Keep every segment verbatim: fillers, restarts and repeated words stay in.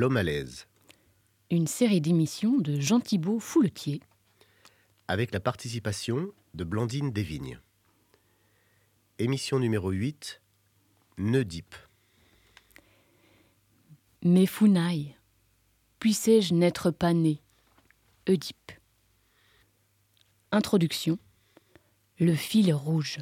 L'homme à l'aise, Une série d'émissions de Jean Thibault Fouletier, avec la participation de Blandine Desvignes. Émission numéro huit, Oedipe. Mes founailles, puissais-je n'être pas né? Oedipe. Introduction. Le fil rouge.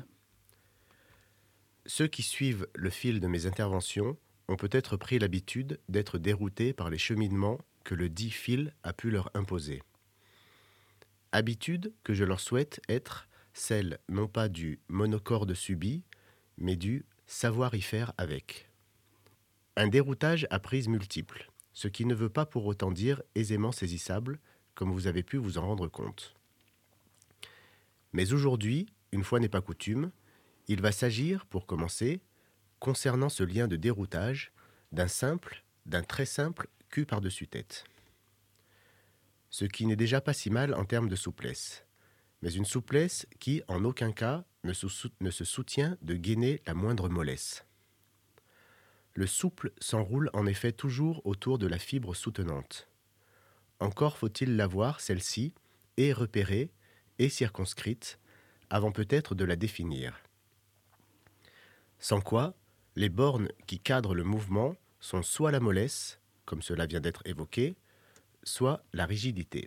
Ceux qui suivent le fil de mes interventions ont peut-être pris l'habitude d'être déroutés par les cheminements que le dit fil a pu leur imposer. Habitude que je leur souhaite être celle non pas du monocorde subi, mais du savoir y faire avec. Un déroutage à prises multiples, ce qui ne veut pas pour autant dire aisément saisissable, comme vous avez pu vous en rendre compte. Mais aujourd'hui, une fois n'est pas coutume, il va s'agir, pour commencer, concernant ce lien de déroutage, d'un simple, d'un très simple cul par-dessus tête. Ce qui n'est déjà pas si mal en termes de souplesse, mais une souplesse qui, en aucun cas, ne se, sou- ne se soutient de gainer la moindre mollesse. Le souple s'enroule en effet toujours autour de la fibre soutenante. Encore faut-il l'avoir, celle-ci, et repérée, et circonscrite, avant peut-être de la définir. Sans quoi, les bornes qui cadrent le mouvement sont soit la mollesse, comme cela vient d'être évoqué, soit la rigidité.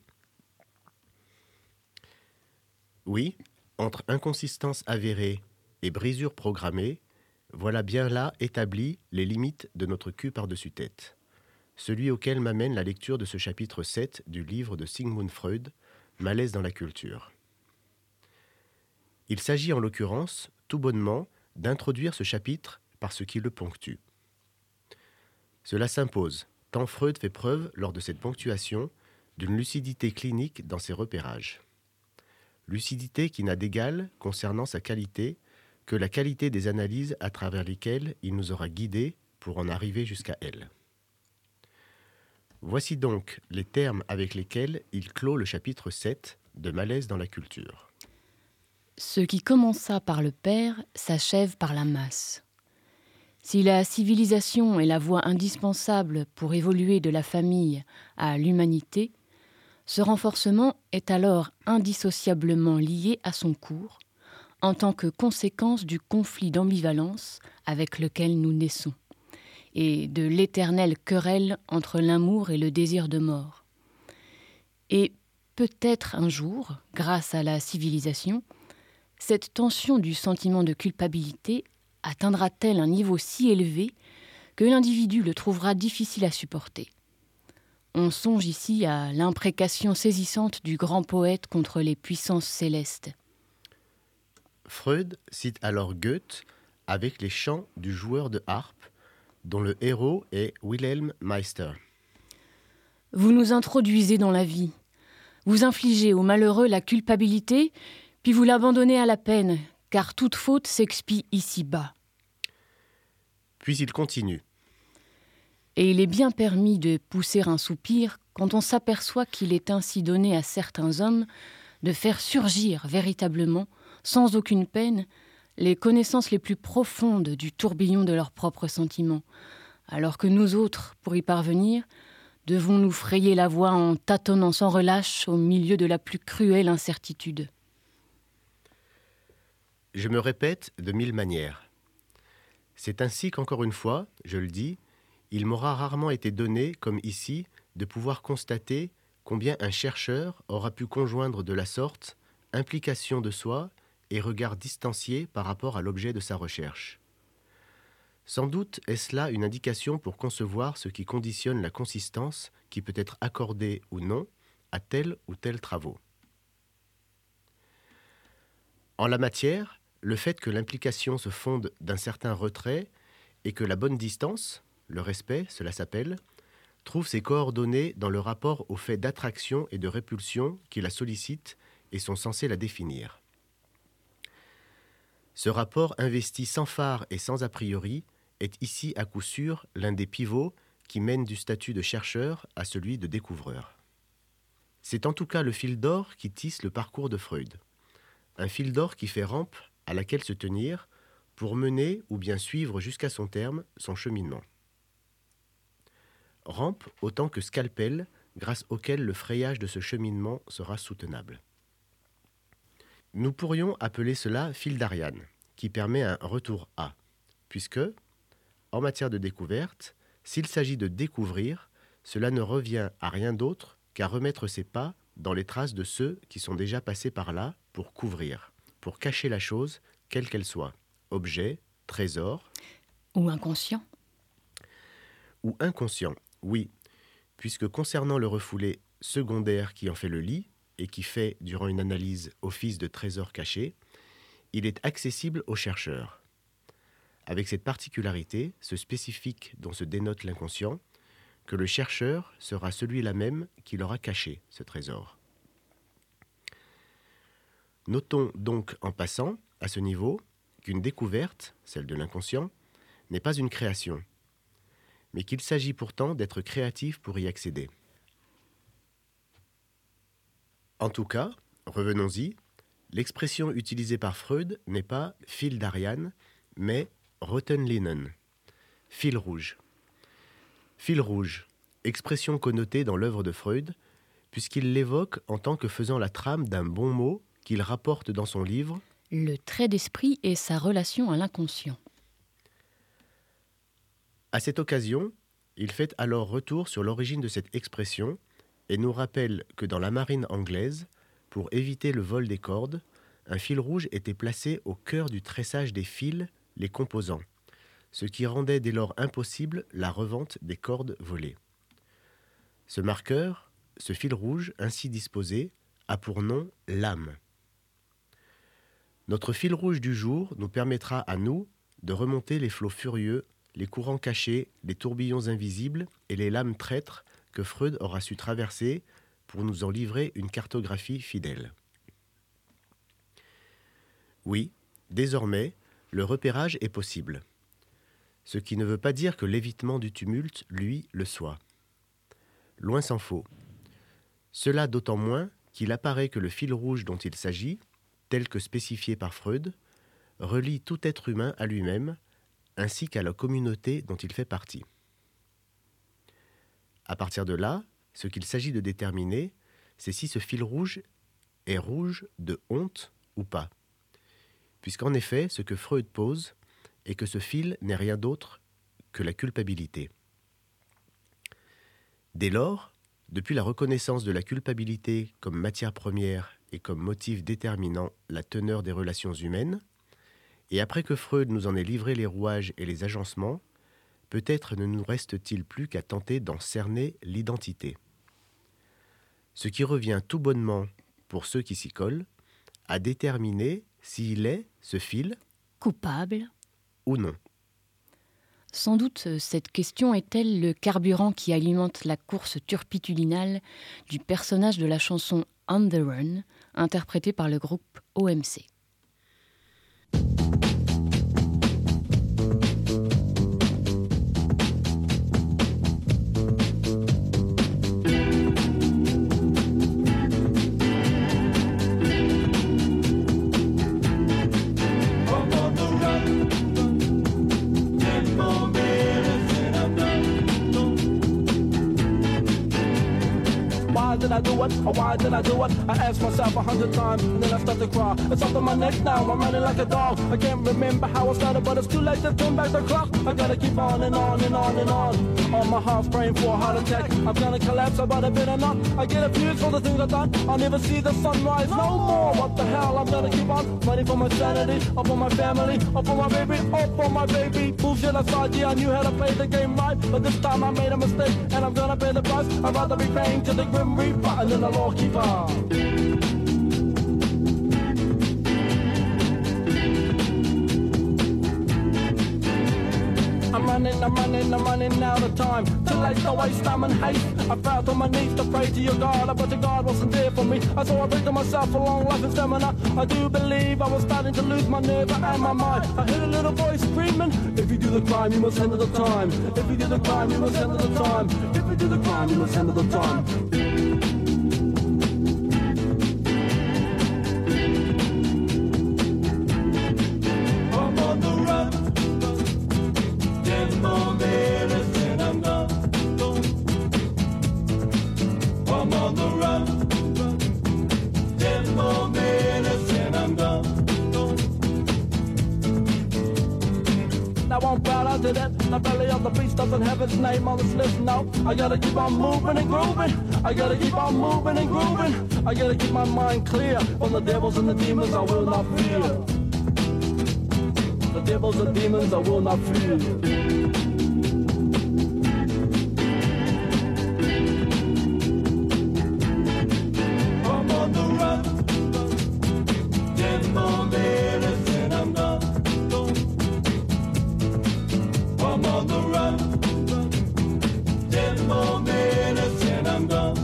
Oui, entre inconsistance avérée et brisure programmée, voilà bien là établies les limites de notre cul par-dessus tête, celui auquel m'amène la lecture de ce chapitre sept du livre de Sigmund Freud, Malaise dans la culture. Il s'agit en l'occurrence, tout bonnement, d'introduire ce chapitre par ce qui le ponctue. Cela s'impose, tant Freud fait preuve, lors de cette ponctuation, d'une lucidité clinique dans ses repérages. Lucidité qui n'a d'égal, concernant sa qualité, que la qualité des analyses à travers lesquelles il nous aura guidés pour en arriver jusqu'à elles. Voici donc les termes avec lesquels il clôt le chapitre sept de Malaise dans la culture. Ce qui commença par le père s'achève par la masse. Si la civilisation est la voie indispensable pour évoluer de la famille à l'humanité, ce renforcement est alors indissociablement lié à son cours, en tant que conséquence du conflit d'ambivalence avec lequel nous naissons, et de l'éternelle querelle entre l'amour et le désir de mort. Et peut-être un jour, grâce à la civilisation, cette tension du sentiment de culpabilité atteindra-t-elle un niveau si élevé que l'individu le trouvera difficile à supporter. On songe ici à l'imprécation saisissante du grand poète contre les puissances célestes. Freud cite alors Goethe avec les chants du joueur de harpe, dont le héros est Wilhelm Meister. Vous nous introduisez dans la vie. Vous infligez au malheureux la culpabilité, puis vous l'abandonnez à la peine, car toute faute s'expie ici-bas. Puis il continue. Et il est bien permis de pousser un soupir quand on s'aperçoit qu'il est ainsi donné à certains hommes de faire surgir véritablement, sans aucune peine, les connaissances les plus profondes du tourbillon de leurs propres sentiments, alors que nous autres, pour y parvenir, devons nous frayer la voie en tâtonnant sans relâche au milieu de la plus cruelle incertitude. Je me répète de mille manières. C'est ainsi qu'encore une fois, je le dis, il m'aura rarement été donné, comme ici, de pouvoir constater combien un chercheur aura pu conjoindre de la sorte implication de soi et regard distancié par rapport à l'objet de sa recherche. Sans doute est-ce là une indication pour concevoir ce qui conditionne la consistance qui peut être accordée ou non à tel ou tel travaux. En la matière, le fait que l'implication se fonde d'un certain retrait et que la bonne distance, le respect, cela s'appelle, trouve ses coordonnées dans le rapport au fait d'attraction et de répulsion qui la sollicitent et sont censés la définir. Ce rapport investi sans phare et sans a priori est ici à coup sûr l'un des pivots qui mènent du statut de chercheur à celui de découvreur. C'est en tout cas le fil d'or qui tisse le parcours de Freud. Un fil d'or qui fait rampe à laquelle se tenir pour mener ou bien suivre jusqu'à son terme son cheminement. rampe autant que scalpel, grâce auquel le frayage de ce cheminement sera soutenable. Nous pourrions appeler cela fil d'Ariane, qui permet un retour à, puisque, en matière de découverte, s'il s'agit de découvrir, cela ne revient à rien d'autre qu'à remettre ses pas dans les traces de ceux qui sont déjà passés par là pour couvrir, pour cacher la chose, quelle qu'elle soit, objet, trésor. Ou inconscient. Ou inconscient, oui, puisque concernant le refoulé secondaire qui en fait le lit et qui fait, durant une analyse, office de trésor caché, il est accessible aux chercheurs. Avec cette particularité, ce spécifique dont se dénote l'inconscient, que le chercheur sera celui-là même qui l'aura caché, ce trésor. Notons donc en passant, à ce niveau, qu'une découverte, celle de l'inconscient, n'est pas une création, mais qu'il s'agit pourtant d'être créatif pour y accéder. En tout cas, revenons-y, l'expression utilisée par Freud n'est pas « fil d'Ariane », mais « roten Linen », fil rouge. Fil rouge, expression connotée dans l'œuvre de Freud, puisqu'il l'évoque en tant que faisant la trame d'un bon mot qu'il rapporte dans son livre « Le trait d'esprit et sa relation à l'inconscient ». À cette occasion, il fait alors retour sur l'origine de cette expression et nous rappelle que dans la marine anglaise, pour éviter le vol des cordes, un fil rouge était placé au cœur du tressage des fils, les composants, ce qui rendait dès lors impossible la revente des cordes volées. Ce marqueur, ce fil rouge ainsi disposé, a pour nom l'âme. Notre fil rouge du jour nous permettra à nous de remonter les flots furieux, les courants cachés, les tourbillons invisibles et les lames traîtres que Freud aura su traverser pour nous en livrer une cartographie fidèle. Oui, désormais, le repérage est possible. Ce qui ne veut pas dire que l'évitement du tumulte, lui, le soit. Loin s'en faut. Cela d'autant moins qu'il apparaît que le fil rouge dont il s'agit, tel que spécifié par Freud, relie tout être humain à lui-même, ainsi qu'à la communauté dont il fait partie. À partir de là, ce qu'il s'agit de déterminer, c'est si ce fil rouge est rouge de honte ou pas. Puisqu'en effet, ce que Freud pose est que ce fil n'est rien d'autre que la culpabilité. Dès lors, depuis la reconnaissance de la culpabilité comme matière première et comme motif déterminant la teneur des relations humaines, et après que Freud nous en ait livré les rouages et les agencements, peut-être ne nous reste-t-il plus qu'à tenter d'en cerner l'identité. Ce qui revient tout bonnement, pour ceux qui s'y collent, à déterminer s'il est, ce fil, coupable ou non. Sans doute, cette question est-elle le carburant qui alimente la course turpitudinale du personnage de la chanson « On the Run », interprété par le groupe O M C. Did I do it? Or why did I do it? I asked myself a hundred times, and then I start to cry. It's up on my neck now, I'm running like a dog. I can't remember how I started, but it's too late to turn back the clock. I gotta keep on and on and on and on. On my heart, praying for a heart attack. I'm gonna collapse, I better better not. I get abused for the things I've done. I'll never see the sunrise no more. What the hell? I'm gonna keep on fighting for my sanity, or for my family, or for my baby, or for my baby. Bullshit aside, yeah, I knew how to play the game right, but this time I made a mistake, and I'm gonna pay the price. I'd rather be praying to the grim reaper and then the law keeper. I'm running, I'm running, I'm running out of time. Too late to waste time and haste. I fell to my knees to pray to your God, but your God wasn't there for me. I saw I prayed to myself a long life and stamina. I do believe I was starting to lose my nerve and my mind. I heard a little voice screaming, if you do the crime, you must handle the time. If you do the crime, you must handle the time. If you do the crime, you must handle the time. I'm on the run. Ten more minutes and I'm gone. I won't bow down to that. The belly of the beast doesn't have its name on the slip. No, I gotta keep on moving and grooving. I gotta keep on moving and grooving. I gotta keep my mind clear from the devils and the demons I will not fear. The devils and demons I will not fear. I'm on the run. Ten more minutes and I'm gone. I'm on the run. Ten more minutes and I'm gone.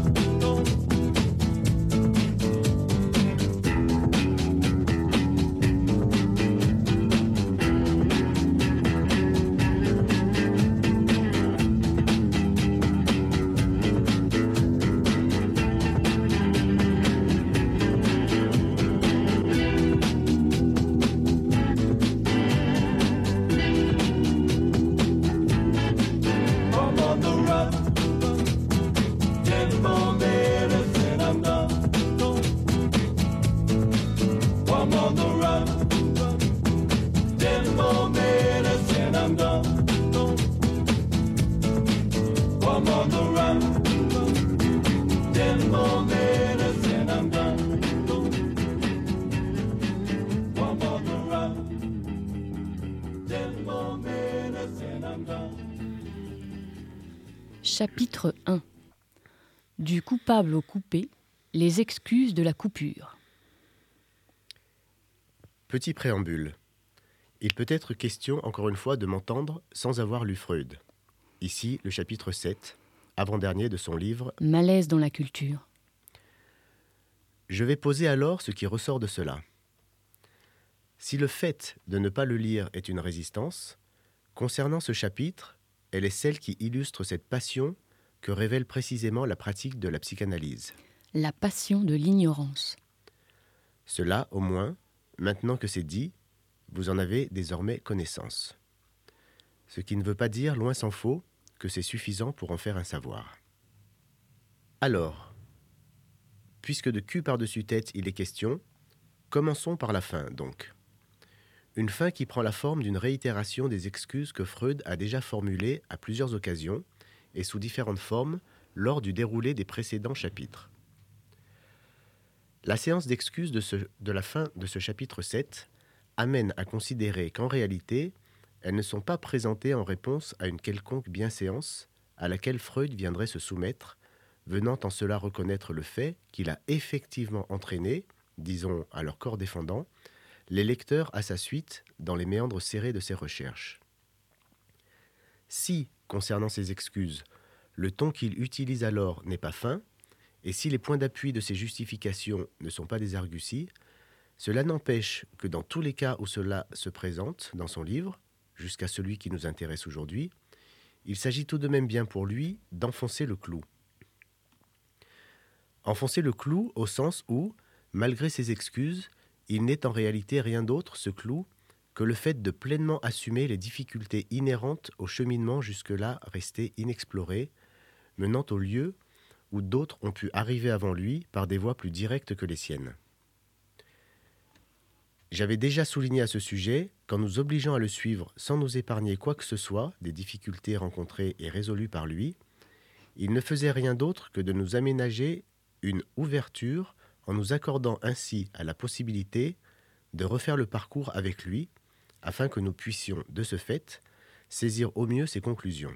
Chapitre un. Du coupable au coupé, les excuses de la coupure. Petit préambule. Il peut être question, encore une fois, de m'entendre sans avoir lu Freud. Ici, le chapitre sept, avant-dernier de son livre « Malaise dans la culture ». Je vais poser alors ce qui ressort de cela. Si le fait de ne pas le lire est une résistance, concernant ce chapitre, elle est celle qui illustre cette passion que révèle précisément la pratique de la psychanalyse. La passion de l'ignorance. Cela, au moins, maintenant que c'est dit, vous en avez désormais connaissance. Ce qui ne veut pas dire, loin s'en faut, que c'est suffisant pour en faire un savoir. Alors, puisque de cul par-dessus tête il est question, commençons par la fin, donc. Une fin qui prend la forme d'une réitération des excuses que Freud a déjà formulées à plusieurs occasions et sous différentes formes lors du déroulé des précédents chapitres. La séance d'excuses de, ce, de la fin de ce chapitre sept amène à considérer qu'en réalité, elles ne sont pas présentées en réponse à une quelconque bienséance à laquelle Freud viendrait se soumettre, venant en cela reconnaître le fait qu'il a effectivement entraîné, disons à leur corps défendant, les lecteurs à sa suite dans les méandres serrés de ses recherches. Si, concernant ses excuses, le ton qu'il utilise alors n'est pas fin, et si les points d'appui de ses justifications ne sont pas des arguties, cela n'empêche que dans tous les cas où cela se présente dans son livre, jusqu'à celui qui nous intéresse aujourd'hui, il s'agit tout de même bien pour lui d'enfoncer le clou. Enfoncer le clou au sens où, malgré ses excuses, il n'est en réalité rien d'autre, ce clou, que le fait de pleinement assumer les difficultés inhérentes au cheminement jusque-là resté inexploré, menant au lieu où d'autres ont pu arriver avant lui par des voies plus directes que les siennes. J'avais déjà souligné à ce sujet qu'en nous obligeant à le suivre sans nous épargner quoi que ce soit des difficultés rencontrées et résolues par lui, il ne faisait rien d'autre que de nous aménager une ouverture en nous accordant ainsi à la possibilité de refaire le parcours avec lui, afin que nous puissions, de ce fait, saisir au mieux ses conclusions.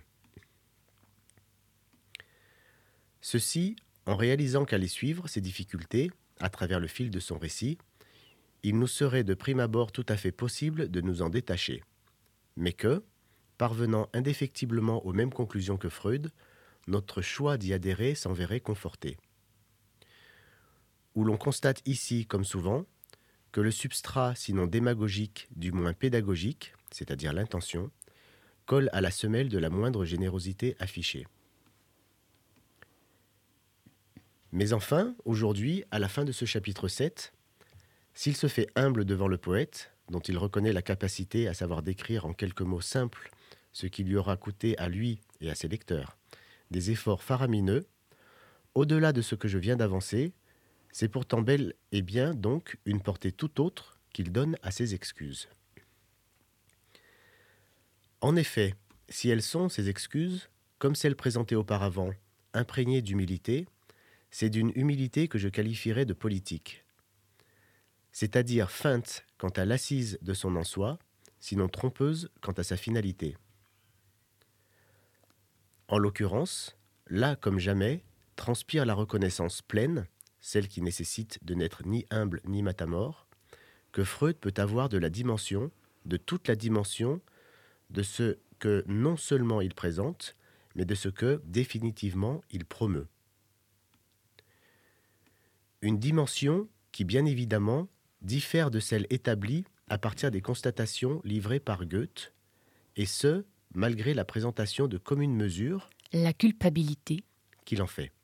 Ceci, en réalisant qu'à les suivre, ces difficultés, à travers le fil de son récit, il nous serait de prime abord tout à fait possible de nous en détacher, mais que, parvenant indéfectiblement aux mêmes conclusions que Freud, notre choix d'y adhérer s'enverrait conforté. Où l'on constate ici, comme souvent, que le substrat, sinon démagogique, du moins pédagogique, c'est-à-dire l'intention, colle à la semelle de la moindre générosité affichée. Mais enfin, aujourd'hui, à la fin de ce chapitre sept, s'il se fait humble devant le poète, dont il reconnaît la capacité à savoir décrire en quelques mots simples ce qui lui aura coûté à lui et à ses lecteurs des efforts faramineux, Au-delà de ce que je viens d'avancer, c'est pourtant bel et bien donc une portée tout autre qu'il donne à ces excuses. En effet, si elles sont, ces excuses, comme celles présentées auparavant, imprégnées d'humilité, c'est d'une humilité que je qualifierais de politique, c'est-à-dire feinte quant à l'assise de son en soi, sinon trompeuse quant à sa finalité. En l'occurrence, là comme jamais, transpire la reconnaissance pleine, celle qui nécessite de n'être ni humble ni matamore, que Freud peut avoir de la dimension, de toute la dimension, de ce que non seulement il présente, mais de ce que définitivement il promeut. Une dimension qui, bien évidemment, diffère de celle établie à partir des constatations livrées par Goethe, et ce, malgré la présentation de communes mesures, la culpabilité, qu'il en fait.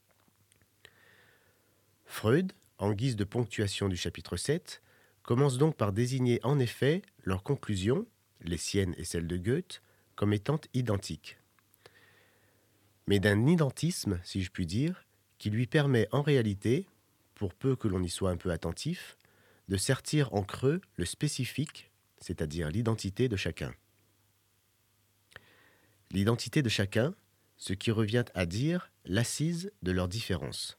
Freud, en guise de ponctuation du chapitre sept, commence donc par désigner en effet leurs conclusions, les siennes et celles de Goethe, comme étant identiques. Mais d'un identisme, si je puis dire, qui lui permet en réalité, pour peu que l'on y soit un peu attentif, de sertir en creux le spécifique, c'est-à-dire l'identité de chacun. L'identité de chacun, ce qui revient à dire l'assise de leurs différences.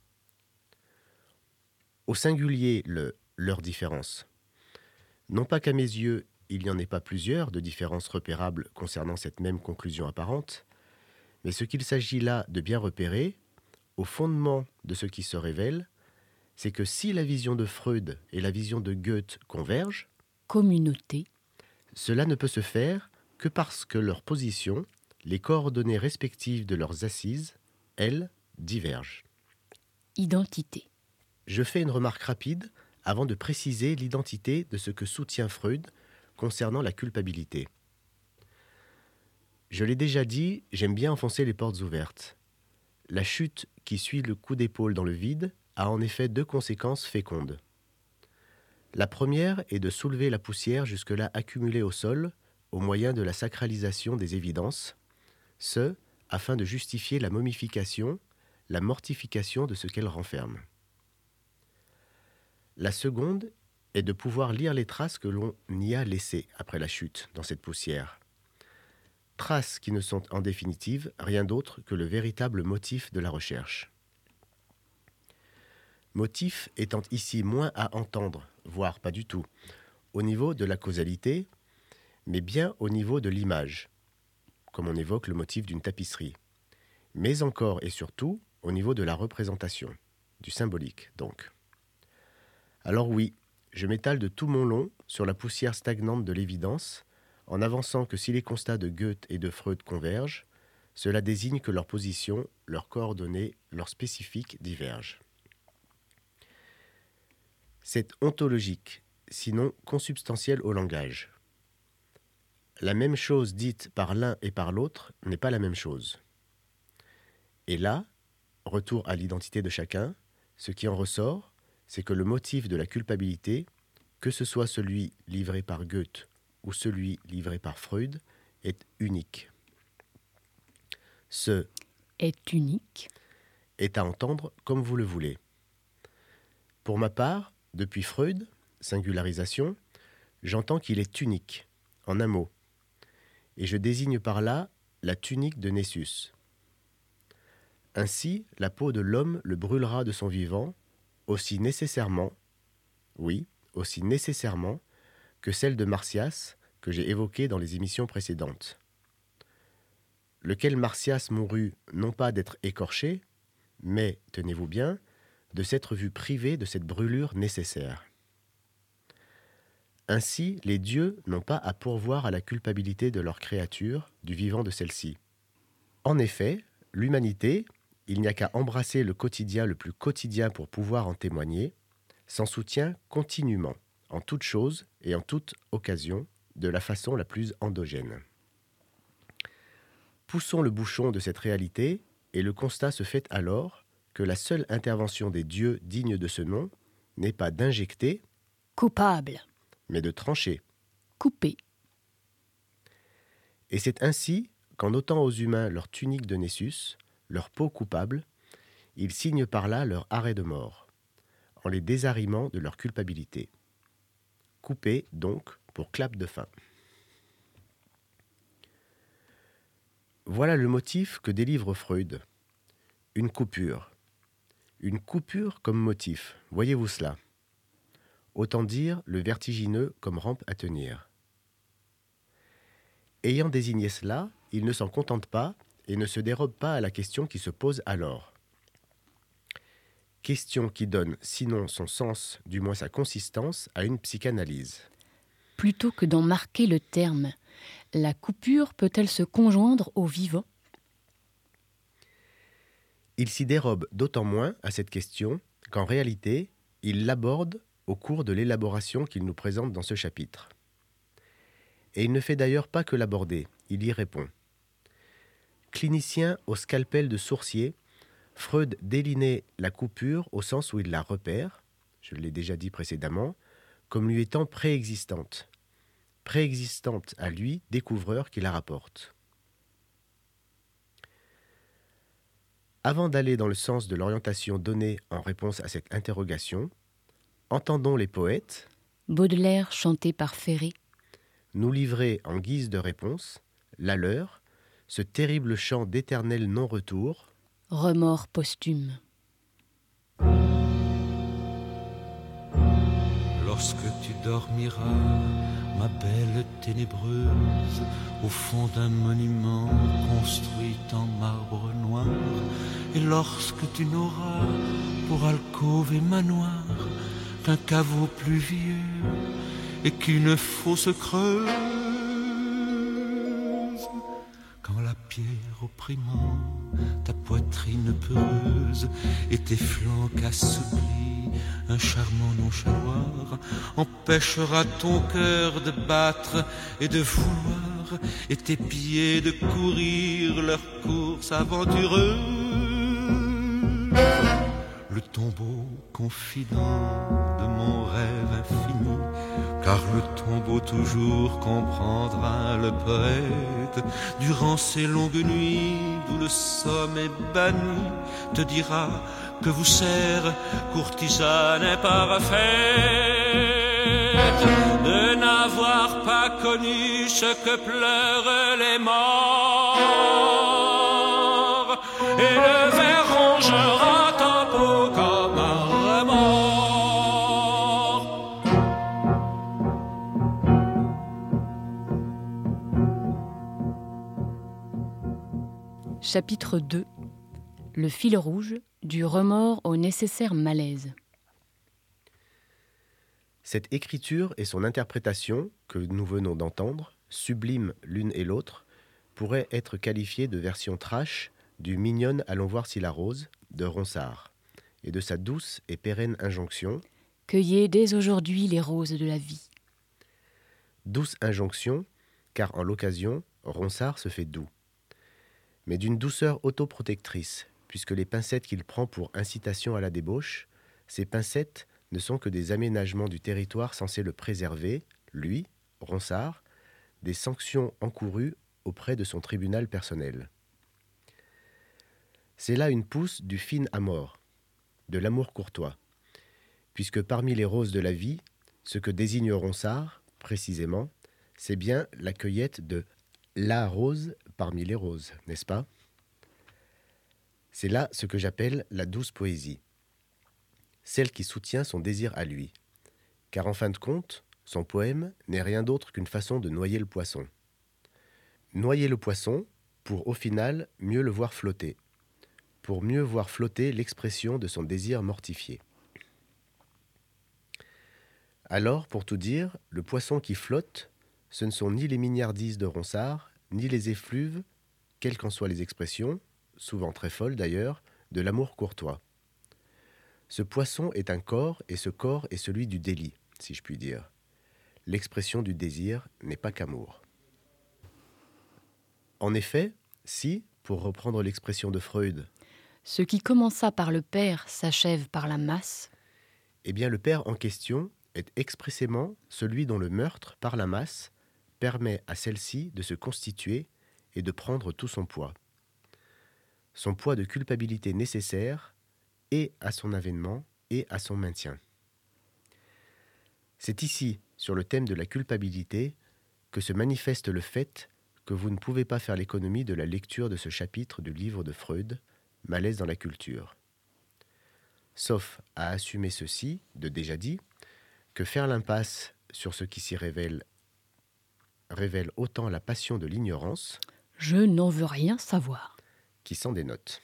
Au singulier, le « leur différence ». Non pas qu'à mes yeux, il n'y en ait pas plusieurs de différences repérables concernant cette même conclusion apparente, mais ce qu'il s'agit là de bien repérer, au fondement de ce qui se révèle, c'est que si la vision de Freud et la vision de Goethe convergent, communauté, cela ne peut se faire que parce que leurs positions, les coordonnées respectives de leurs assises, elles, divergent. identité. Je fais une remarque rapide avant de préciser l'identité de ce que soutient Freud concernant la culpabilité. Je l'ai déjà dit, j'aime bien enfoncer les portes ouvertes. La chute qui suit le coup d'épaule dans le vide a en effet deux conséquences fécondes. La première est de soulever la poussière jusque-là accumulée au sol au moyen de la sacralisation des évidences, ce, afin de justifier la momification, la mortification de ce qu'elle renferme. La seconde est de pouvoir lire les traces que l'on y a laissées après la chute dans cette poussière. Traces qui ne sont en définitive rien d'autre que le véritable motif de la recherche. Motif étant ici moins à entendre, voire pas du tout, au niveau de la causalité, mais bien au niveau de l'image, comme on évoque le motif d'une tapisserie, mais encore et surtout au niveau de la représentation, du symbolique donc. Alors oui, je m'étale de tout mon long sur la poussière stagnante de l'évidence, en avançant que si les constats de Goethe et de Freud convergent, cela désigne que leurs positions, leurs coordonnées, leurs spécifiques divergent. C'est ontologique, sinon consubstantiel au langage. La même chose dite par l'un et par l'autre n'est pas la même chose. Et là, retour à l'identité de chacun, ce qui en ressort, c'est que le motif de la culpabilité, que ce soit celui livré par Goethe ou celui livré par Freud, est unique. Ce est unique est à entendre comme vous le voulez. Pour ma part, depuis Freud, singularisation, j'entends qu'il est unique, en un mot, et je désigne par là la tunique de Nessus. Ainsi, la peau de l'homme le brûlera de son vivant, aussi nécessairement, oui, aussi nécessairement que celle de Marsyas que j'ai évoquée dans les émissions précédentes. Lequel Marsyas mourut non pas d'être écorché, mais, tenez-vous bien, de s'être vu privé de cette brûlure nécessaire. Ainsi, les dieux n'ont pas à pourvoir à la culpabilité de leur créature, du vivant de celle-ci. En effet, l'humanité, il n'y a qu'à embrasser le quotidien le plus quotidien pour pouvoir en témoigner, s'en soutient continuellement, en toute chose et en toute occasion, de la façon la plus endogène. Poussons le bouchon de cette réalité, et le constat se fait alors que la seule intervention des dieux dignes de ce nom n'est pas d'injecter, coupable, mais de trancher, couper. Et c'est ainsi qu'en ôtant aux humains leur tunique de Nessus, leur peau coupable, Ils signent par là leur arrêt de mort, en les désarrimant de leur culpabilité. Coupé, donc, pour clap de fin. Voilà le motif que délivre Freud. Une coupure. Une coupure comme motif, voyez-vous cela? Autant dire le vertigineux comme rampe à tenir. Ayant désigné cela, il ne s'en contente pas et ne se dérobe pas à la question qui se pose alors. Question qui donne, sinon son sens, du moins sa consistance, à une psychanalyse. Plutôt que d'en marquer le terme, la coupure peut-elle se conjoindre au vivant? Il s'y dérobe d'autant moins à cette question qu'en réalité, il l'aborde au cours de l'élaboration qu'il nous présente dans ce chapitre. Et il ne fait d'ailleurs pas que l'aborder, il y répond. Clinicien au scalpel de sourcier, Freud délinait la coupure au sens où il la repère, je l'ai déjà dit précédemment, comme lui étant préexistante. Préexistante à lui, découvreur qui la rapporte. Avant d'aller dans le sens de l'orientation donnée en réponse à cette interrogation, entendons les poètes, Baudelaire chanté par Ferré, nous livrer en guise de réponse, la leur, ce terrible chant d'éternel non-retour, remords posthume. Lorsque tu dormiras, ma belle ténébreuse, au fond d'un monument construit en marbre noir, et lorsque tu n'auras pour alcôve et manoir qu'un caveau pluvieux et qu'une fosse creuse, quand la pierre opprimant ta poitrine peureuse et tes flancs qu'assouplit un charmant nonchaloir empêchera ton cœur de battre et de vouloir et tes pieds de courir leur course aventureuse. Le tombeau confident de mon rêve infini, car le tombeau toujours comprendra le poète durant ces longues nuits d'où le sommeil banni te dira que vous sert courtisane imparfaite de n'avoir pas connu ce que pleurent les morts, et le ver rongera ta peau comme un remords. Chapitre deux. Le fil rouge, du remords au nécessaire malaise. Cette écriture et son interprétation, que nous venons d'entendre, sublimes l'une et l'autre, pourraient être qualifiées de version trash du « Mignonne, allons voir si la rose » de Ronsard, et de sa douce et pérenne injonction « Cueillez dès aujourd'hui les roses de la vie ». Douce injonction, car en l'occasion, Ronsard se fait doux, mais d'une douceur autoprotectrice, puisque les pincettes qu'il prend pour incitation à la débauche, ces pincettes ne sont que des aménagements du territoire censés le préserver, lui, Ronsard, des sanctions encourues auprès de son tribunal personnel. C'est là une pousse du fin amour, de l'amour courtois, puisque parmi les roses de la vie, ce que désigne Ronsard, précisément, c'est bien la cueillette de la rose parmi les roses, n'est-ce pas ? C'est là ce que j'appelle la douce poésie, celle qui soutient son désir à lui, car en fin de compte, son poème n'est rien d'autre qu'une façon de noyer le poisson. Noyer le poisson pour, au final, mieux le voir flotter, pour mieux voir flotter l'expression de son désir mortifié. Alors, pour tout dire, le poisson qui flotte, ce ne sont ni les mignardises de Ronsard, ni les effluves, quelles qu'en soient les expressions, souvent très folles d'ailleurs, de l'amour courtois. Ce poisson est un corps, et ce corps est celui du délit, si je puis dire. L'expression du désir n'est pas qu'amour. En effet, si, pour reprendre l'expression de Freud, ce qui commença par le père s'achève par la masse, eh bien le père en question est expressément celui dont le meurtre par la masse permet à celle-ci de se constituer et de prendre tout son poids. Son poids de culpabilité nécessaire et à son avènement et à son maintien. C'est ici, sur le thème de la culpabilité, que se manifeste le fait que vous ne pouvez pas faire l'économie de la lecture de ce chapitre du livre de Freud, Malaise dans la culture. Sauf à assumer ceci, de déjà dit, que faire l'impasse sur ce qui s'y révèle révèle autant la passion de l'ignorance, je n'en veux rien savoir, qui s'en dénote.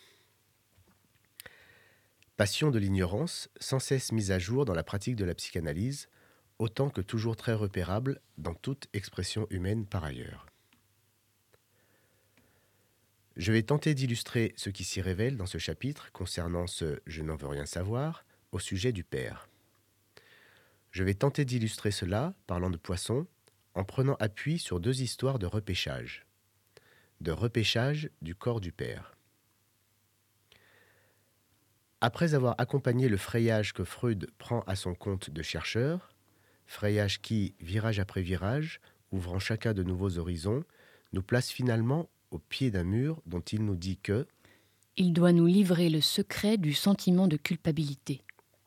Passion de l'ignorance, sans cesse mise à jour dans la pratique de la psychanalyse, autant que toujours très repérable dans toute expression humaine par ailleurs. Je vais tenter d'illustrer ce qui s'y révèle dans ce chapitre concernant ce « je n'en veux rien savoir » au sujet du père. Je vais tenter d'illustrer cela, parlant de poissons, en prenant appui sur deux histoires de repêchage. De repêchage du corps du père. Après avoir accompagné le frayage que Freud prend à son compte de chercheur, frayage qui, virage après virage, ouvrant chacun de nouveaux horizons, nous place finalement au pied d'un mur dont il nous dit que il doit nous livrer le secret du sentiment de culpabilité.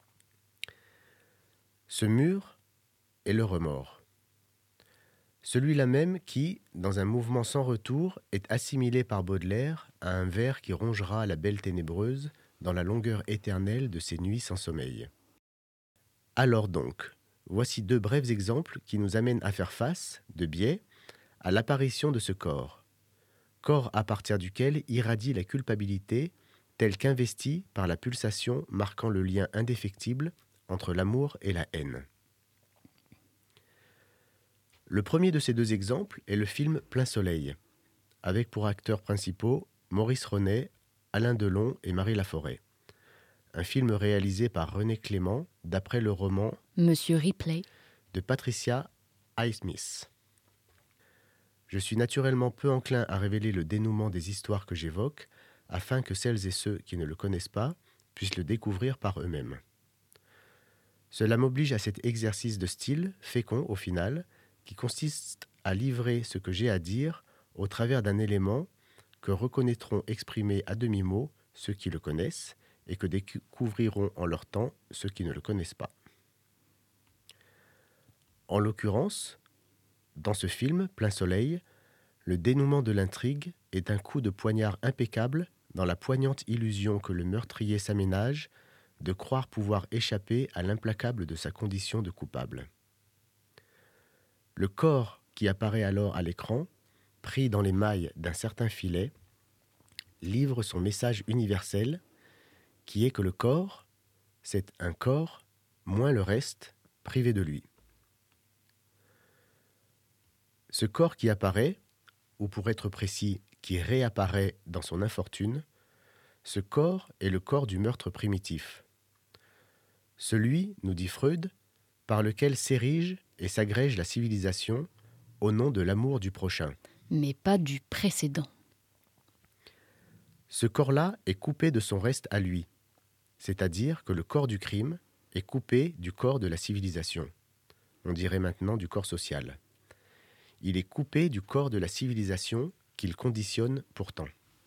Ce mur est le remords. Celui-là même qui, dans un mouvement sans retour, est assimilé par Baudelaire à un ver qui rongera la belle ténébreuse dans la longueur éternelle de ses nuits sans sommeil. Alors donc, voici deux brefs exemples qui nous amènent à faire face, de biais, à l'apparition de ce corps. Corps à partir duquel irradie la culpabilité, telle qu'investie par la pulsation marquant le lien indéfectible entre l'amour et la haine. Le premier de ces deux exemples est le film Plein Soleil, avec pour acteurs principaux Maurice Ronet, Alain Delon et Marie Laforêt. Un film réalisé par René Clément, d'après le roman Monsieur Ripley de Patricia Highsmith. Je suis naturellement peu enclin à révéler le dénouement des histoires que j'évoque, afin que celles et ceux qui ne le connaissent pas puissent le découvrir par eux-mêmes. Cela m'oblige à cet exercice de style, fécond au final, qui consiste à livrer ce que j'ai à dire au travers d'un élément que reconnaîtront exprimé à demi-mot ceux qui le connaissent et que découvriront en leur temps ceux qui ne le connaissent pas. En l'occurrence, dans ce film, Plein Soleil, le dénouement de l'intrigue est un coup de poignard impeccable dans la poignante illusion que le meurtrier s'aménage de croire pouvoir échapper à l'implacable de sa condition de coupable. Le corps qui apparaît alors à l'écran, pris dans les mailles d'un certain filet, livre son message universel, qui est que le corps, c'est un corps, moins le reste, privé de lui. Ce corps qui apparaît, ou pour être précis, qui réapparaît dans son infortune, ce corps est le corps du meurtre primitif. Celui, nous dit Freud, par lequel s'érige et s'agrège la civilisation au nom de l'amour du prochain. Mais pas du précédent. Ce corps-là est coupé de son reste à lui, c'est-à-dire que le corps du crime est coupé du corps de la civilisation. On dirait maintenant du corps social. Il est coupé du corps de la civilisation qu'il conditionne pourtant.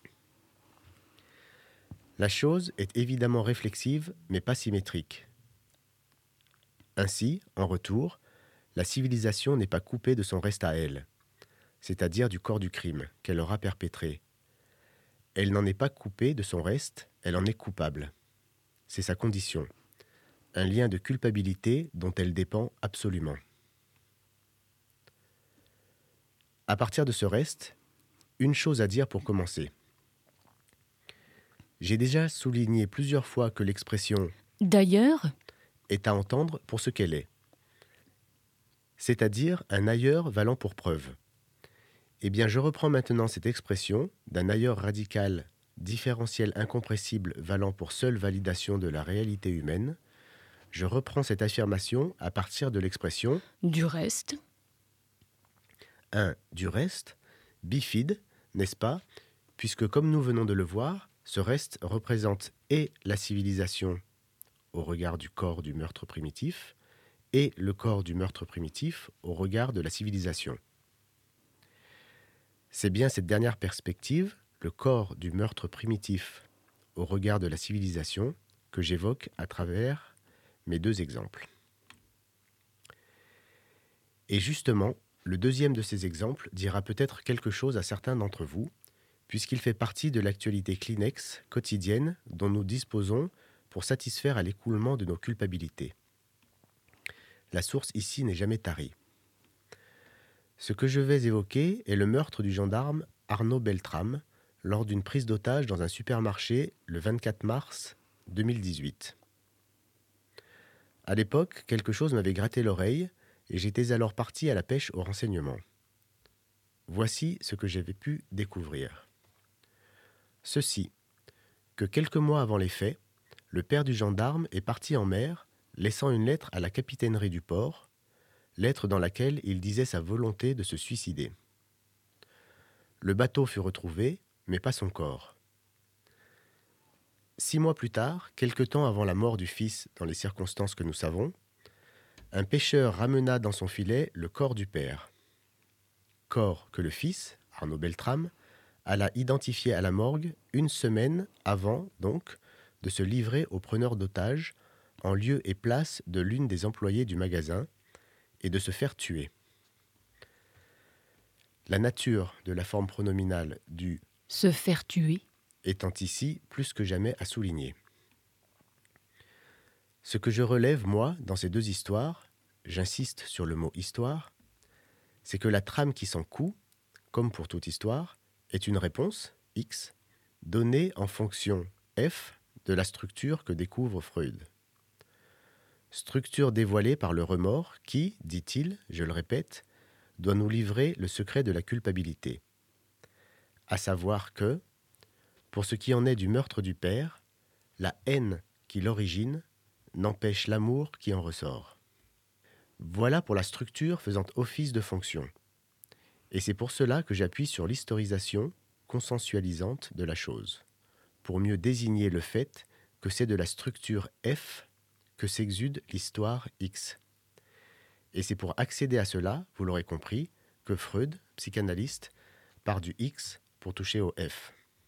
La chose est évidemment réflexive, mais pas symétrique. Ainsi, en retour, la civilisation n'est pas coupée de son reste à elle, c'est-à-dire du corps du crime qu'elle aura perpétré. Elle n'en est pas coupée de son reste, elle en est coupable. C'est sa condition, un lien de culpabilité dont elle dépend absolument. À partir de ce reste, une chose à dire pour commencer. J'ai déjà souligné plusieurs fois que l'expression « d'ailleurs » est à entendre pour ce qu'elle est, c'est-à-dire un ailleurs valant pour preuve. Eh bien, je reprends maintenant cette expression d'un ailleurs radical, différentiel incompressible valant pour seule validation de la réalité humaine. Je reprends cette affirmation à partir de l'expression « du reste ». Un « du reste » bifide, n'est-ce pas, puisque comme nous venons de le voir, ce reste représente et la civilisation au regard du corps du meurtre primitif et le corps du meurtre primitif au regard de la civilisation. C'est bien cette dernière perspective, le corps du meurtre primitif au regard de la civilisation, que j'évoque à travers mes deux exemples. Et justement, le deuxième de ces exemples dira peut-être quelque chose à certains d'entre vous, puisqu'il fait partie de l'actualité Kleenex quotidienne dont nous disposons pour satisfaire à l'écoulement de nos culpabilités. La source ici n'est jamais tarie. Ce que je vais évoquer est le meurtre du gendarme Arnaud Beltrame lors d'une prise d'otage dans un supermarché le vingt-quatre mars deux mille dix-huit. À l'époque, quelque chose m'avait gratté l'oreille et j'étais alors parti à la pêche aux renseignements. Voici ce que j'avais pu découvrir. Ceci, que quelques mois avant les faits, le père du gendarme est parti en mer, laissant une lettre à la capitainerie du port, lettre dans laquelle il disait sa volonté de se suicider. Le bateau fut retrouvé, mais pas son corps. Six mois plus tard, quelque temps avant la mort du fils dans les circonstances que nous savons, un pêcheur ramena dans son filet le corps du père. Corps que le fils, Arnaud Beltrame, alla identifier à la morgue une semaine avant, donc, de se livrer au preneur d'otages en lieu et place de l'une des employées du magasin et de se faire tuer. La nature de la forme pronominale du « se faire tuer » étant ici plus que jamais à souligner. Ce que je relève, moi, dans ces deux histoires, j'insiste sur le mot « histoire », c'est que la trame qui s'en coud, comme pour toute histoire, est une réponse, X, donnée en fonction, F, de la structure que découvre Freud. Structure dévoilée par le remords qui, dit-il, je le répète, doit nous livrer le secret de la culpabilité. À savoir que, pour ce qui en est du meurtre du père, la haine qui l'origine n'empêche l'amour qui en ressort. Voilà pour la structure faisant office de fonction. Et c'est pour cela que j'appuie sur l'historisation consensualisante de la chose, pour mieux désigner le fait que c'est de la structure F que s'exude l'histoire X. Et c'est pour accéder à cela, vous l'aurez compris, que Freud, psychanalyste, part du X pour toucher au F.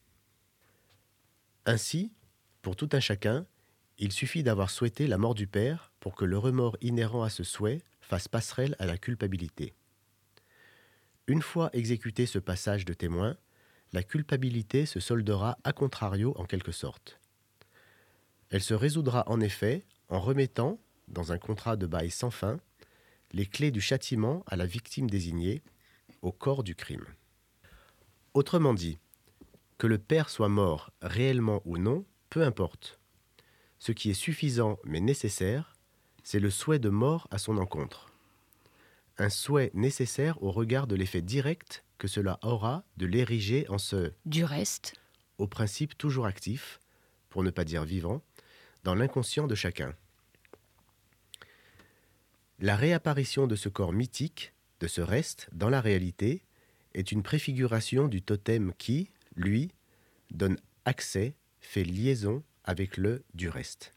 Ainsi, pour tout un chacun, il suffit d'avoir souhaité la mort du père pour que le remords inhérent à ce souhait fasse passerelle à la culpabilité. Une fois exécuté ce passage de témoin, la culpabilité se soldera a contrario en quelque sorte. Elle se résoudra en effet en remettant, dans un contrat de bail sans fin, les clés du châtiment à la victime désignée, au corps du crime. Autrement dit, que le père soit mort réellement ou non, peu importe. Ce qui est suffisant mais nécessaire, c'est le souhait de mort à son encontre. Un souhait nécessaire au regard de l'effet direct que cela aura de l'ériger en ce « du reste » au principe toujours actif, pour ne pas dire vivant, dans l'inconscient de chacun. La réapparition de ce corps mythique, de ce reste, dans la réalité, est une préfiguration du totem qui, lui, donne accès, fait liaison avec le du reste.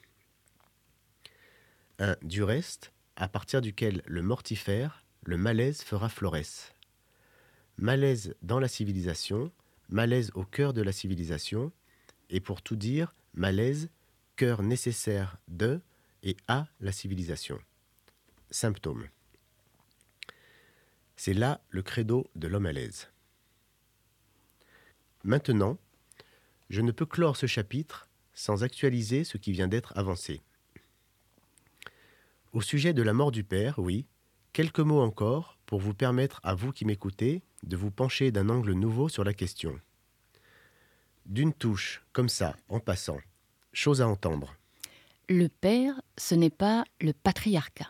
Un du reste, à partir duquel le mortifère, le malaise fera florès. Malaise dans la civilisation, malaise au cœur de la civilisation, et pour tout dire, malaise, cœur nécessaire de et à la civilisation. Symptôme. C'est là le credo de l'homme à l'aise. Maintenant, je ne peux clore ce chapitre sans actualiser ce qui vient d'être avancé. Au sujet de la mort du père, oui, quelques mots encore pour vous permettre à vous qui m'écoutez de vous pencher d'un angle nouveau sur la question. D'une touche, comme ça, en passant, chose à entendre. Le père, ce n'est pas le patriarcat.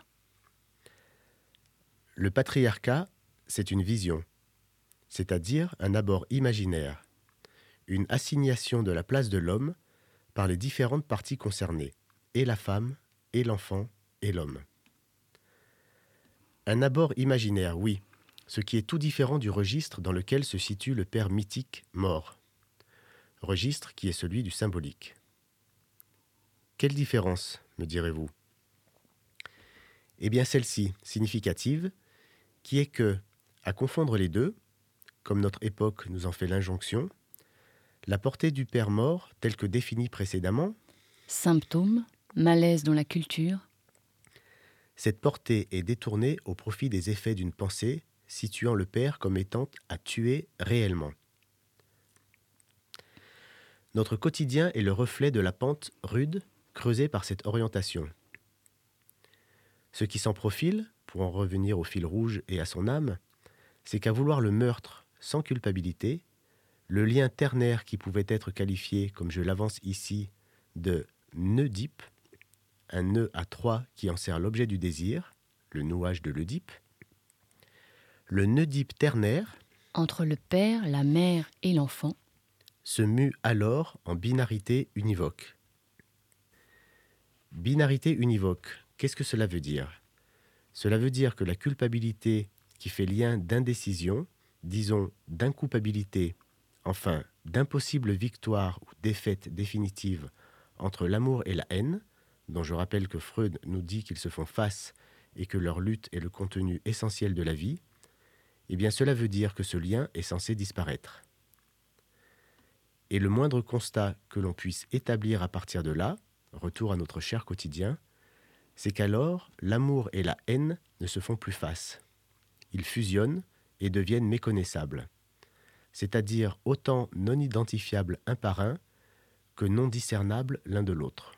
Le patriarcat, c'est une vision, c'est-à-dire un abord imaginaire, une assignation de la place de l'homme par les différentes parties concernées, et la femme, et l'enfant, et l'homme. Un abord imaginaire, oui, ce qui est tout différent du registre dans lequel se situe le père mythique mort, registre qui est celui du symbolique. Quelle différence, me direz-vous ? Eh bien celle-ci, significative, qui est que, à confondre les deux, comme notre époque nous en fait l'injonction, la portée du père mort, telle que définie précédemment, Symptômes, malaise dans la culture. Cette portée est détournée au profit des effets d'une pensée situant le père comme étant à tuer réellement. Notre quotidien est le reflet de la pente rude creusée par cette orientation. Ce qui s'en profile, pour en revenir au fil rouge et à son âme, c'est qu'à vouloir le meurtre sans culpabilité, le lien ternaire qui pouvait être qualifié, comme je l'avance ici, de nœud-Oedipe, un nœud à trois qui enserre l'objet du désir, le nouage de l'Oedipe, le nœud-Oedipe ternaire, entre le père, la mère et l'enfant, se mue alors en binarité univoque. Binarité univoque, qu'est-ce que cela veut dire ? Cela veut dire que la culpabilité qui fait lien d'indécision, disons d'incoupabilité, enfin d'impossible victoire ou défaite définitive entre l'amour et la haine, dont je rappelle que Freud nous dit qu'ils se font face et que leur lutte est le contenu essentiel de la vie, eh bien cela veut dire que ce lien est censé disparaître. Et le moindre constat que l'on puisse établir à partir de là, retour à notre cher quotidien, c'est qu'alors l'amour et la haine ne se font plus face. Ils fusionnent et deviennent méconnaissables, c'est-à-dire autant non identifiables un par un que non discernables l'un de l'autre.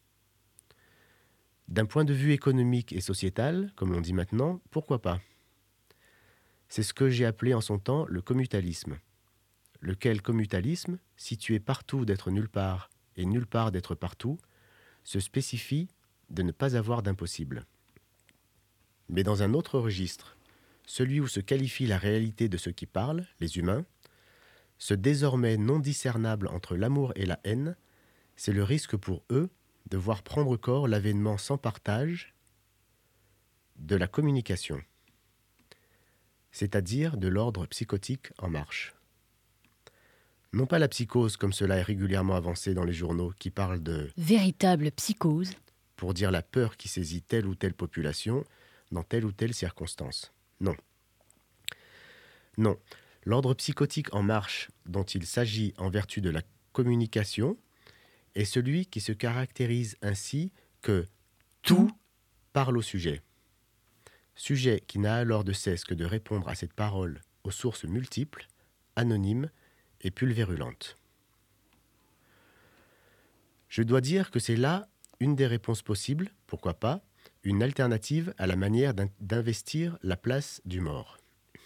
D'un point de vue économique et sociétal, comme l'on dit maintenant, pourquoi pas ? C'est ce que j'ai appelé en son temps le commutalisme. Lequel commutalisme, situé partout d'être nulle part et nulle part d'être partout, se spécifie de ne pas avoir d'impossible. Mais dans un autre registre, celui où se qualifie la réalité de ceux qui parlent, les humains, ce désormais non discernable entre l'amour et la haine, c'est le risque pour eux de voir prendre corps l'avènement sans partage de la communication, c'est-à-dire de l'ordre psychotique en marche. Non pas la psychose comme cela est régulièrement avancé dans les journaux qui parlent de véritable psychose, pour dire la peur qui saisit telle ou telle population dans telle ou telle circonstance. Non. Non. L'ordre psychotique en marche dont il s'agit en vertu de la communication est celui qui se caractérise ainsi que tout parle au sujet. Sujet qui n'a alors de cesse que de répondre à cette parole aux sources multiples, anonymes et pulvérulentes. Je dois dire que c'est là une des réponses possibles, pourquoi pas, une alternative à la manière d'investir la place du mort.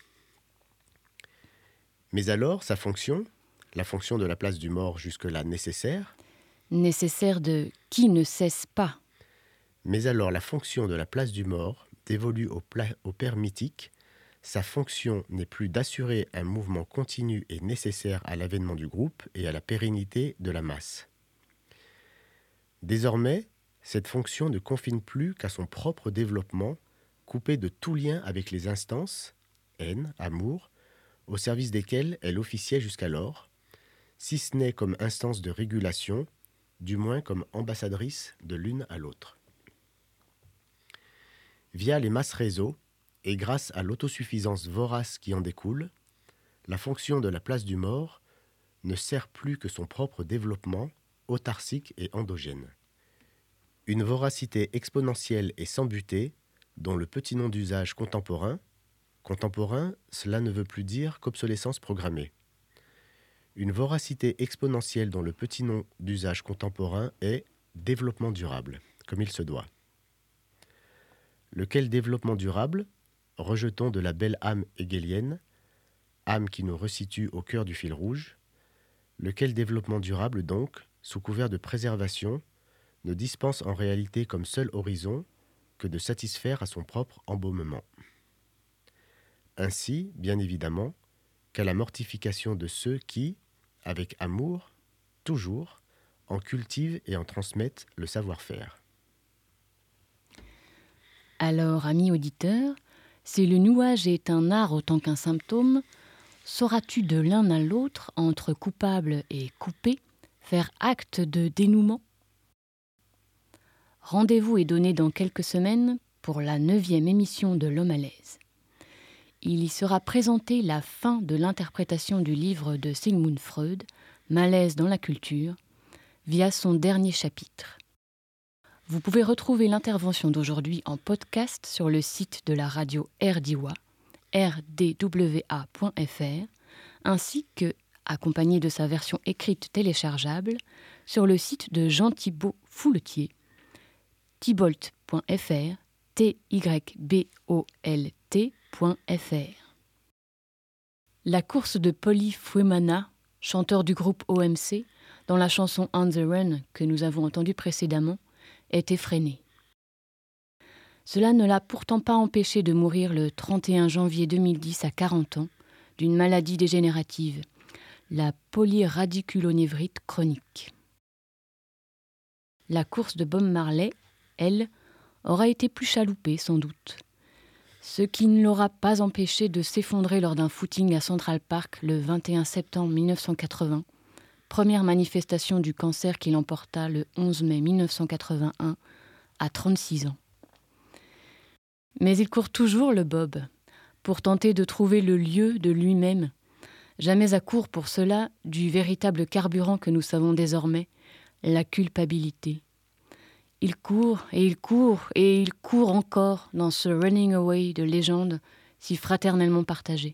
Mais alors, sa fonction, la fonction de la place du mort jusque-là nécessaire, nécessaire de qui ne cesse pas. Mais alors, la fonction de la place du mort, dévolue au, pla- au père mythique, sa fonction n'est plus d'assurer un mouvement continu et nécessaire à l'avènement du groupe et à la pérennité de la masse. Désormais, cette fonction ne confine plus qu'à son propre développement, coupé de tout lien avec les instances, haine, amour, au service desquelles elle officiait jusqu'alors, si ce n'est comme instance de régulation, du moins comme ambassadrice de l'une à l'autre. Via les masses réseaux, et grâce à l'autosuffisance vorace qui en découle, la fonction de la place du mort ne sert plus que son propre développement, autarcique et endogène. Une voracité exponentielle et sans butée, dont le petit nom d'usage contemporain, contemporain, cela ne veut plus dire qu'obsolescence programmée. Une voracité exponentielle dont le petit nom d'usage contemporain est développement durable, comme il se doit. Lequel développement durable, rejetons de la belle âme hegelienne, âme qui nous resitue au cœur du fil rouge, lequel développement durable donc, sous couvert de préservation, ne dispense en réalité comme seul horizon que de satisfaire à son propre embaumement. Ainsi, bien évidemment, qu'à la mortification de ceux qui, avec amour, toujours, en cultivent et en transmettent le savoir-faire. Alors, ami auditeur, si le nouage est un art autant qu'un symptôme, sauras-tu de l'un à l'autre, entre coupable et coupé, faire acte de dénouement ? Rendez-vous est donné dans quelques semaines pour la neuvième émission de L'Homme à l'aise. Il y sera présenté la fin de l'interprétation du livre de Sigmund Freud, Malaise dans la culture, via son dernier chapitre. Vous pouvez retrouver l'intervention d'aujourd'hui en podcast sur le site de la radio Rdiwa, r d w a point f r, ainsi que, accompagné de sa version écrite téléchargeable, sur le site de Jean Thibault Fouletier, thibolt point f r, t y b o l t point f r. La course de Polly Fuemana, chanteur du groupe O M C, dans la chanson On the Run que nous avons entendue précédemment, est effrénée. Cela ne l'a pourtant pas empêché de mourir le trente et un janvier deux mille dix à quarante ans d'une maladie dégénérative, la polyradiculonévrite chronique. La course de Bob Marley, elle, aura été plus chaloupée sans doute, ce qui ne l'aura pas empêché de s'effondrer lors d'un footing à Central Park le vingt et un septembre mille neuf cent quatre-vingts, première manifestation du cancer qui l'emporta le onze mai mille neuf cent quatre-vingt-un, à trente-six ans. Mais il court toujours, le Bob, pour tenter de trouver le lieu de lui-même, jamais à court pour cela du véritable carburant que nous savons désormais, la culpabilité. Il court et il court et il court encore dans ce running away de légende si fraternellement partagé.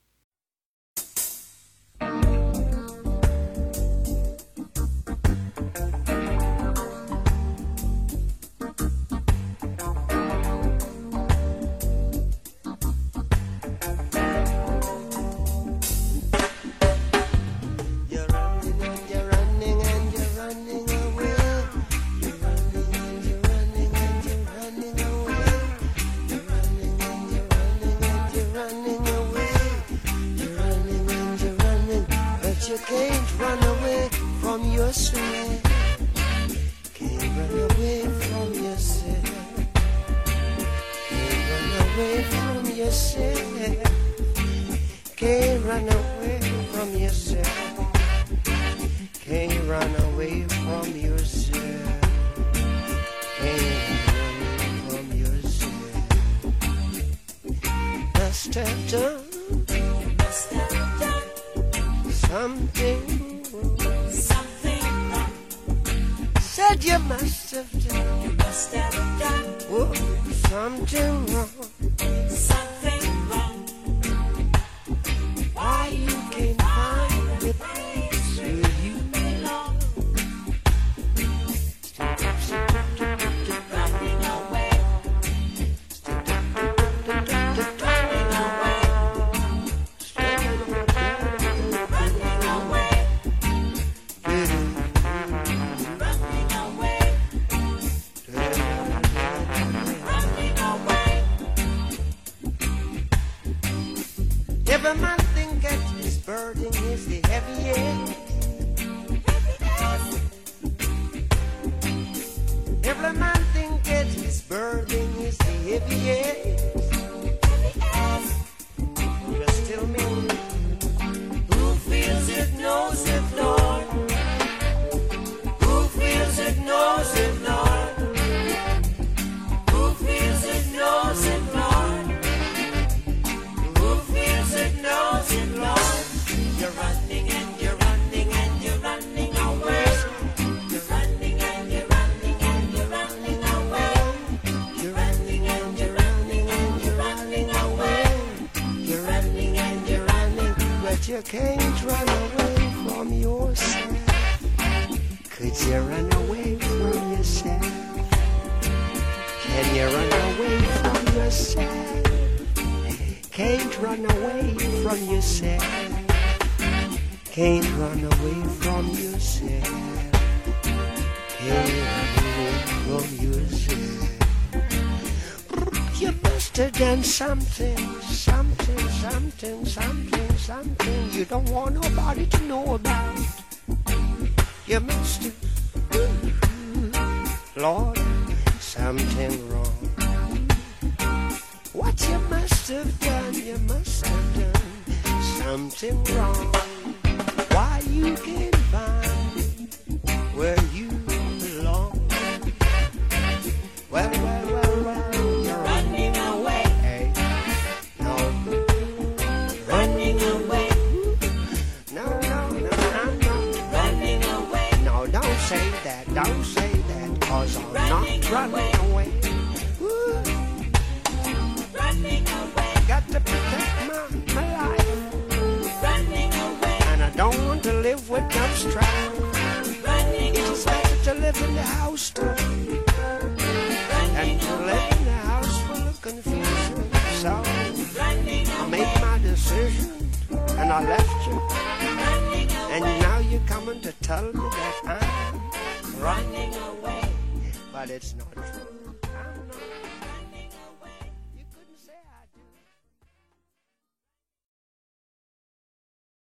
Every man think that his burden is the heaviest. Every man think that his burden is the heaviest. Just tell me, who feels it, knows it, Lord? Who feels it, knows it, Lord? Who feels it, knows it, Lord? Knows it, Lord. You're running and you're running and you're running away. You're running and you're running and you're running away. You're running and you're running and you're running away. You're running and you're running, but you can't run away from yourself. Could you run away from yourself? Can you run away from yourself? Can't run away from yourself. Can't run away from yourself. Can't run away from yourself. You must have done something, something, something, something, something you don't want nobody to know about. You must have, Lord, something wrong. What you must have done, you must have done something wrong. Why you can't find where you belong? Well, well, well, well, you're running away. Hey, no, running away. No, no, no, no, no, running away. No, don't say 'cause I'm not running away. Woo. Running away, Got to protect my, my life, running away, and I don't want to live with no strife. running It's better to live in the house too, than to live in the house full of confusion. So running I made my decision, and I left you, running and now you're coming to tell me that I'm running away. but it's not true. I'm not.